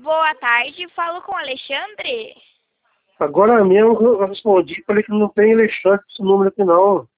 Boa tarde, falo com o Alexandre. Agora mesmo eu respondi, falei que não tem Alexandre esse número aqui não.